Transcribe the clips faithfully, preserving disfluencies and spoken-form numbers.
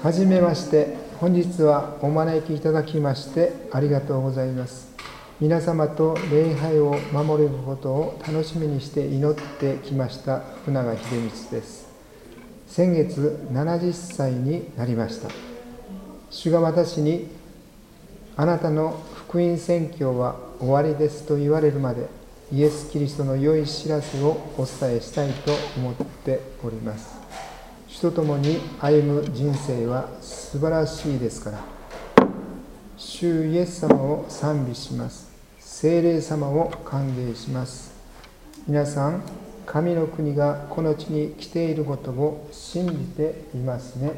はじめまして。本日はお招きいただきましてありがとうございます。皆様と礼拝を守れることを楽しみにして祈ってきました福永秀光です。先月ななじゅっさいになりました。主が私にあなたの福音宣教は終わりですと言われるまでイエス・キリストの良い知らせをお伝えしたいと思っております。主と共に歩む人生は素晴らしいですから、主イエス様を賛美します。聖霊様を歓迎します。皆さん、神の国がこの地に来ていることを信じていますね。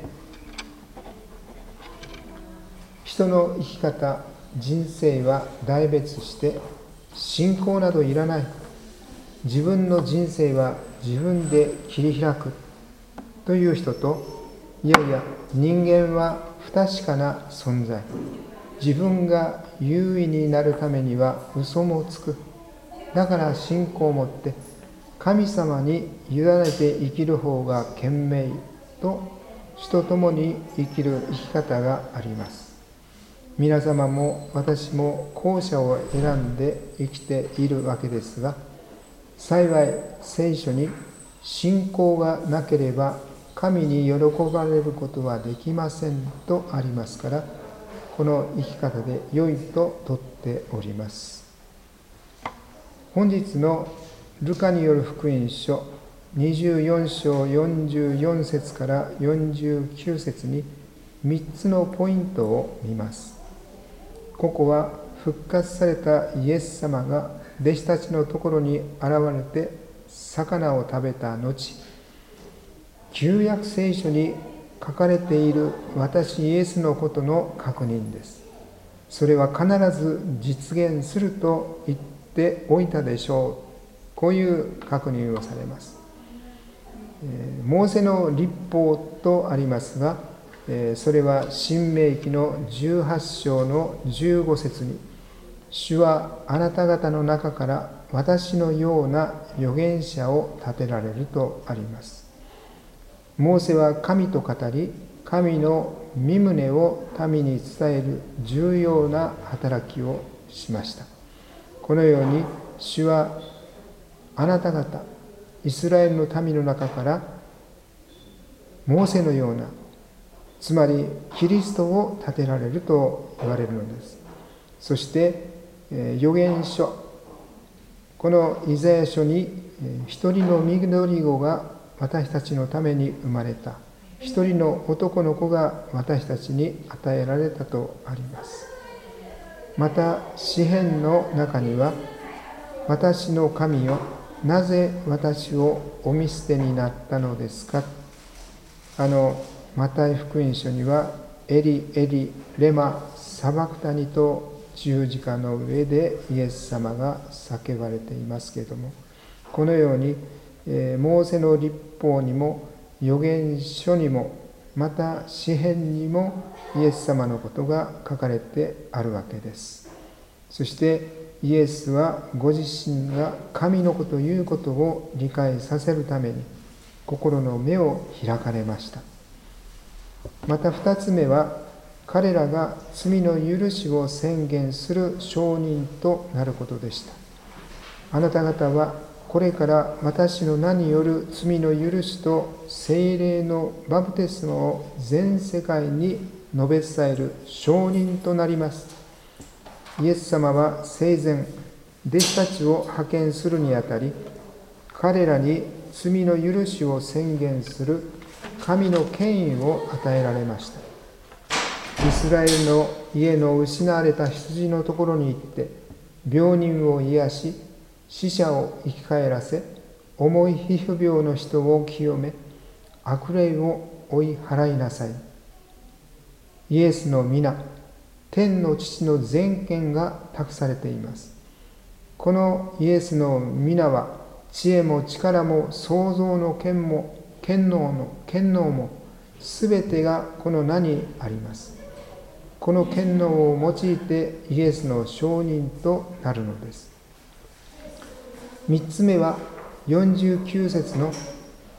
人の生き方、人生は大別して信仰などいらない。自分の人生は自分で切り開くという人と、いやいや人間は不確かな存在、自分が優位になるためには嘘もつく、だから信仰を持って神様に委ねて生きる方が賢明と、主と共に生きる生き方があります。皆様も私も後者を選んで生きているわけですが、幸い聖書に信仰がなければ神に喜ばれることはできませんとありますから、この生き方で良いと説っております。本日のルカによる福音書にじゅうよん章よんじゅうよん節からよんじゅうきゅう節にみっつのポイントを見ます。ここは復活されたイエス様が弟子たちのところに現れて魚を食べた後、旧約聖書に書かれている私イエスのことの確認です。それは必ず実現すると言っておいたでしょう。こういう確認をされます。えー、モーセの律法とありますが、えー、それは申命記のじゅうはち章のじゅうご節に、主はあなた方の中から私のような預言者を立てられるとあります。モーセは神と語り、神の御旨を民に伝える重要な働きをしました。このように主はあなた方イスラエルの民の中からモーセのような、つまりキリストを立てられると言われるのです。そして預言書、このイザヤ書に一人の緑子が私たちのために生まれた、一人の男の子が私たちに与えられたとあります。また詩編の中には、私の神よ、なぜ私をお見捨てになったのですか。あのマタイ福音書には、エリエリレマサバクタニと十字架の上でイエス様が叫ばれていますけれども、このようにえー、モーセの律法にも預言書にもまた詩編にもイエス様のことが書かれてあるわけです。そしてイエスはご自身が神の子ということを理解させるために心の目を開かれました。また二つ目は、彼らが罪の許しを宣言する証人となることでした。あなた方はこれから私の名による罪の許しと聖霊のバプテスマを全世界に述べ伝える証人となります。イエス様は生前、弟子たちを派遣するにあたり、彼らに罪の許しを宣言する神の権威を与えられました。イスラエルの家の失われた羊のところに行って、病人を癒し、死者を生き返らせ、重い皮膚病の人を清め、悪霊を追い払いなさい。イエスの皆、天の父の全権が託されています。このイエスの皆は、知恵も力も創造の権も権能の権能もすべてがこの名にあります。この権能を用いてイエスの証人となるのです。三つ目はよんじゅうきゅう節の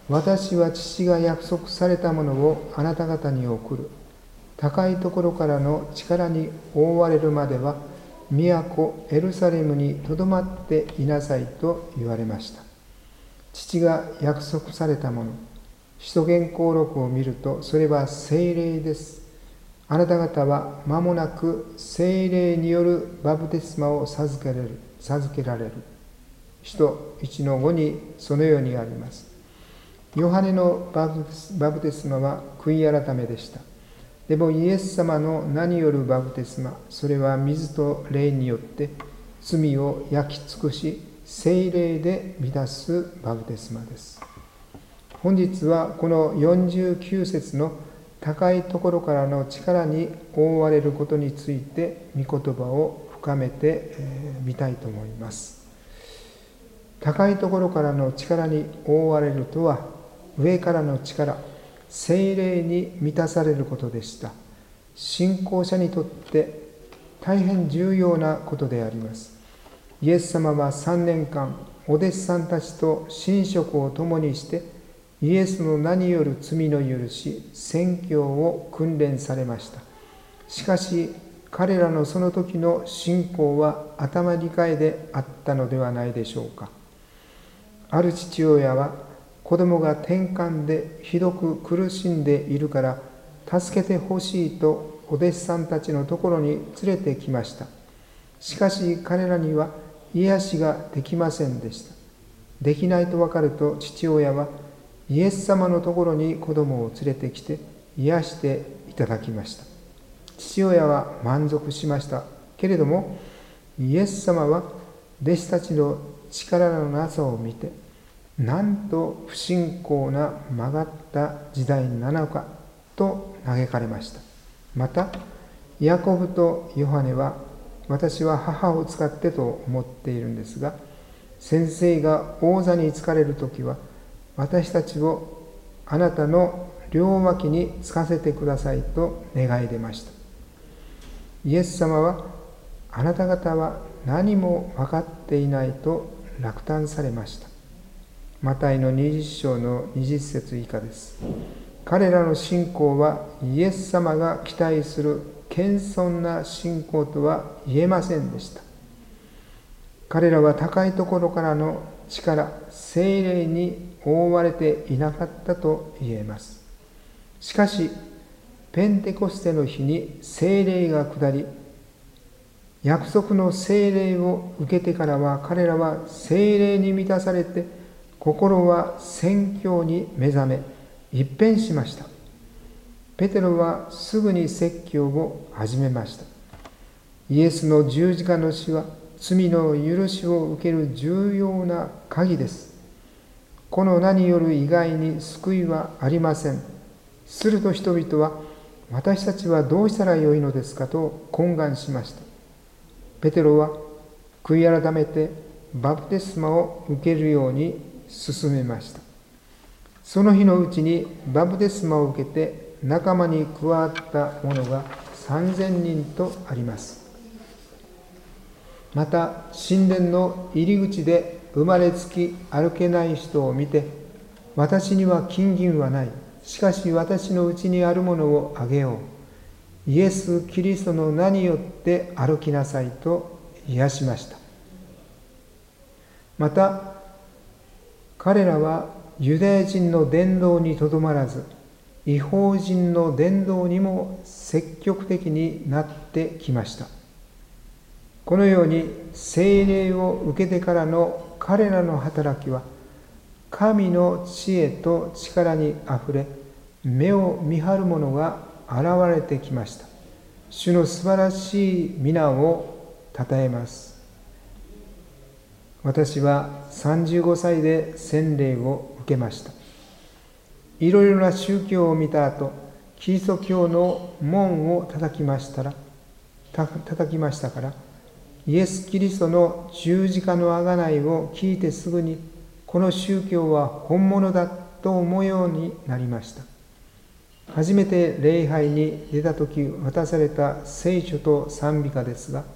私は父が約束されたものをあなた方に送る。高いところからの力に覆われるまでは、都エルサレムにとどまっていなさいと言われました。父が約束されたもの、使徒言行録を見ると、それは聖霊です。あなた方は間もなく聖霊によるバプテスマを授けられる。授けられる。使徒いちのごにそのようにあります。ヨハネのバプテスマは悔い改めでした。でもイエス様の名によるバプテスマ、それは水と霊によって罪を焼き尽くし、聖霊で満たすバプテスマです。本日はこのよんじゅうきゅう節の高いところからの力に覆われることについて御言葉を深めてみたいと思います。高いところからの力に覆われるとは、上からの力、聖霊に満たされることでした。信仰者にとって大変重要なことであります。イエス様はさんねんかんお弟子さんたちと寝食を共にしてイエスの名による罪の許し、宣教を訓練されました。しかし彼らのその時の信仰は頭理解であったのではないでしょうか。ある父親は子供が転換でひどく苦しんでいるから助けてほしいとお弟子さんたちのところに連れてきました。しかし彼らには癒しができませんでした。できないと分かると父親はイエス様のところに子供を連れてきて癒していただきました。父親は満足しましたけれども、イエス様は弟子たちの力のなさを見て、なんと不信仰な曲がった時代なのかと嘆かれました。またヤコブとヨハネは、私は母を使ってと思っているんですが、先生が王座に就かれるときは私たちをあなたの両脇につかせてくださいと願い出ました。イエス様は、あなた方は何も分かっていないと落胆されました。マタイのにじゅっ章のにじゅっ節以下です。彼らの信仰はイエス様が期待する謙遜な信仰とは言えませんでした。彼らは高いところからの力、聖霊に覆われていなかったと言えます。しかしペンテコステの日に聖霊が下り、約束の聖霊を受けてからは、彼らは聖霊に満たされて、心は宣教に目覚め、一変しました。ペテロはすぐに説教を始めました。イエスの十字架の死は罪の許しを受ける重要な鍵です。この名による以外に救いはありません。すると人々は、私たちはどうしたらよいのですかと懇願しました。ペテロは悔い改めてバプテスマを受けるように進めました。その日のうちにバプテスマを受けて仲間に加わった者がさんぜんにんとあります。また神殿の入り口で生まれつき歩けない人を見て、私には金銀はない、しかし私のうちにあるものをあげよう、イエス・キリストの名によって歩きなさいと癒しました。また彼らはユダヤ人の伝道にとどまらず、異邦人の伝道にも積極的になってきました。このように聖霊を受けてからの彼らの働きは、神の知恵と力にあふれ、目を見張る者が現れてきました。主の素晴らしい皆をたたえます。私はさんじゅうごさいで洗礼を受けました。いろいろな宗教を見た後、キリスト教の門を叩きましたら、た叩きましたから、イエス・キリストの十字架の贖いを聞いてすぐに、この宗教は本物だと思うようになりました。初めて礼拝に出たとき渡された聖書と賛美歌ですが、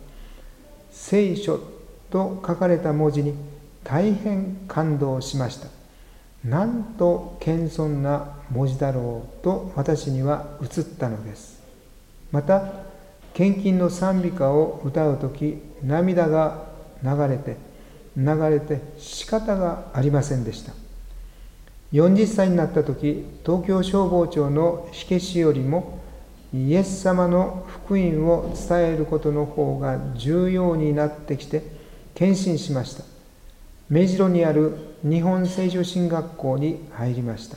聖書と書かれた文字に大変感動しました。 なんと謙遜な文字だろうと私には映ったのです。また献金の賛美歌を歌うとき、涙が流れて流れて仕方がありませんでした。よんじゅっさいになったとき、東京消防庁の火消しよりもイエス様の福音を伝えることの方が重要になってきて献身しました。目白にある日本聖書神学校に入りました。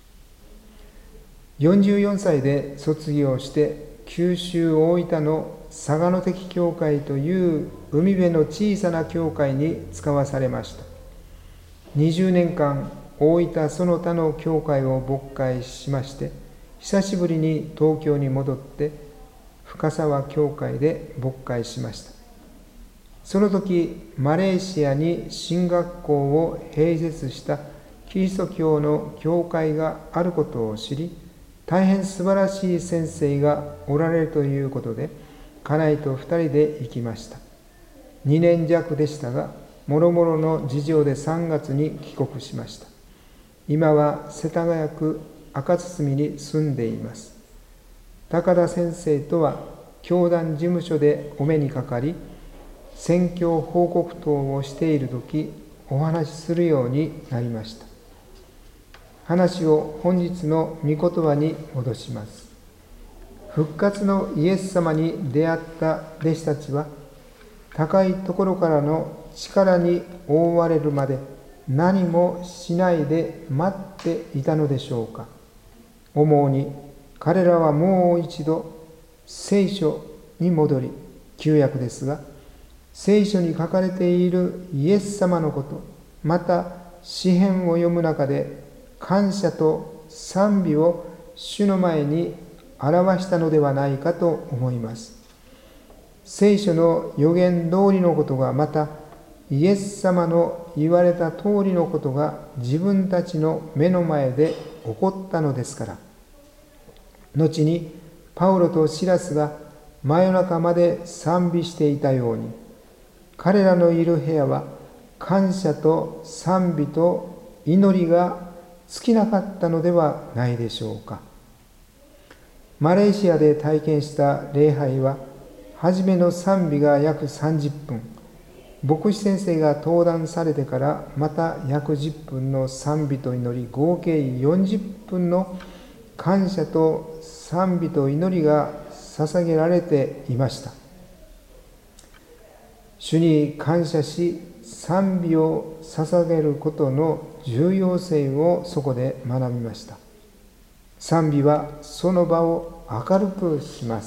よんじゅうよんさいで卒業して九州大分の佐賀の敵教会という海辺の小さな教会に使わされました。にじゅうねんかん大分その他の教会を牧会しまして、久しぶりに東京に戻って深沢教会で牧会しました。その時マレーシアに神学校を併設したキリスト教の教会があることを知り、大変素晴らしい先生がおられるということで、家内と二人で行きました。にねんじゃくでしたが、もろもろの事情でさんがつに帰国しました。今は世田谷区赤堤に住んでいます。高田先生とは教団事務所でお目にかかり、宣教報告等をしているとき、お話しするようになりました。話を本日の御言葉に戻します。復活のイエス様に出会った弟子たちは、高いところからの力に覆われるまで何もしないで待っていたのでしょうか。思うに彼らはもう一度聖書に戻り、旧約ですが、聖書に書かれているイエス様のこと、また詩編を読む中で感謝と賛美を主の前に表したのではないかと思います。聖書の予言通りのことが、またイエス様の言われた通りのことが自分たちの目の前で起こったのですから。後にパウロとシラスが真夜中まで賛美していたように、彼らのいる部屋は感謝と賛美と祈りが尽きなかったのではないでしょうか。マレーシアで体験した礼拝は、初めの賛美が約さんじゅっぷん、牧師先生が登壇されてからまた約じゅっぷんの賛美と祈り、合計よんじゅっぷんの感謝と賛美と祈りが捧げられていました。主に感謝し賛美を捧げることの重要性をそこで学びました。賛美はその場を明るくします。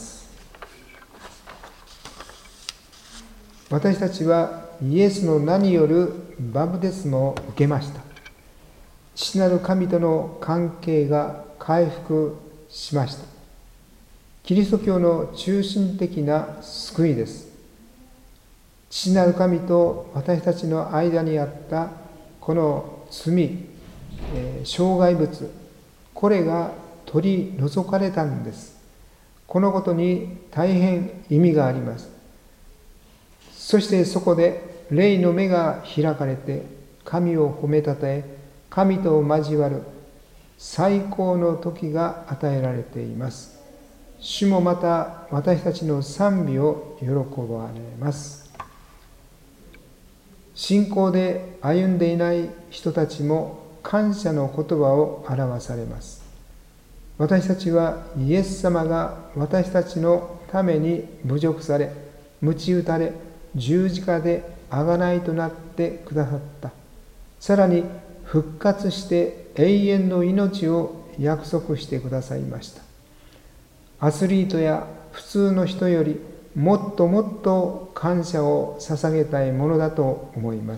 私たちはイエスの名によるバプテスマを受けました。父なる神との関係が回復しました。キリスト教の中心的な救いです。父なる神と私たちの間にあったこの罪、えー、障害物、これが取り除かれたんです。このことに大変意味があります。そしてそこで霊の目が開かれて、神を褒めたたえ、神と交わる最高の時が与えられています。主もまた私たちの賛美を喜ばれます。信仰で歩んでいない人たちも感謝の言葉を表されます。私たちはイエス様が私たちのために侮辱され、鞭打たれ、十字架で贖いとなってくださった。さらに復活して永遠の命を約束してくださいました。アスリートや普通の人よりもっともっと感謝を捧げたいものだと思います。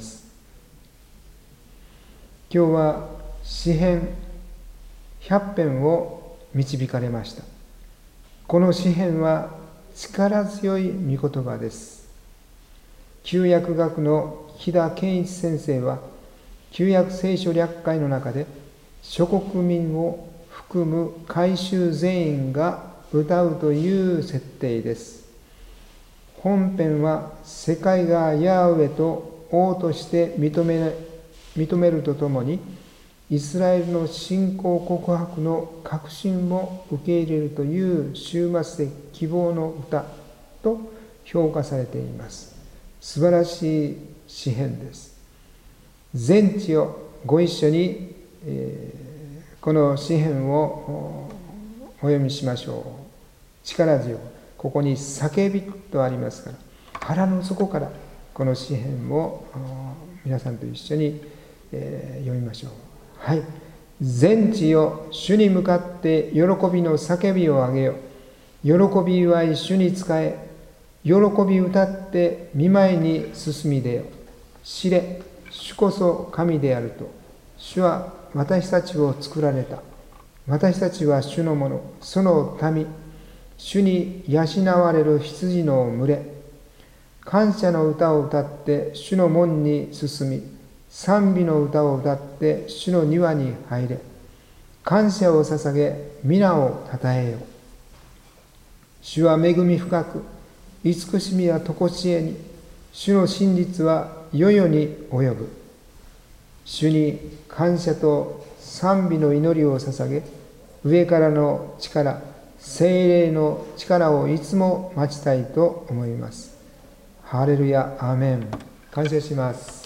今日は詩編ひゃっぺんを導かれました。この詩編は力強い御言葉です。旧約学の木田健一先生は、旧約聖書略会の中で、諸国民を含む改宗全員が歌うという設定です。本編は世界がヤーウェと王として認め、認めるとともに、 イスラエルの信仰告白の確信も受け入れるという終末的希望の歌と評価されています。素晴らしい詩編です。全地をご一緒に、えー、この詩編をお読みしましょう。力強く、ここに叫びとありますから、腹の底からこの詩編を皆さんと一緒に、えー、読みましょう。はい。全地よ、主に向かって喜びの叫びをあげよ。喜び祝い主に仕え、喜び歌って御前に進み出よ。知れ、主こそ神であると。主は私たちを作られた。私たちは主のもの、その民。主に養われる羊の群れ。感謝の歌を歌って主の門に進み、賛美の歌を歌って主の庭に入れ。感謝を捧げ、皆をたたえよ。主は恵み深く、慈しみは常しえに、主の真実は世々に及ぶ。主に感謝と賛美の祈りを捧げ、上からの力、聖霊の力をいつも待ちたいと思います。ハレルヤ、アーメン。感謝します。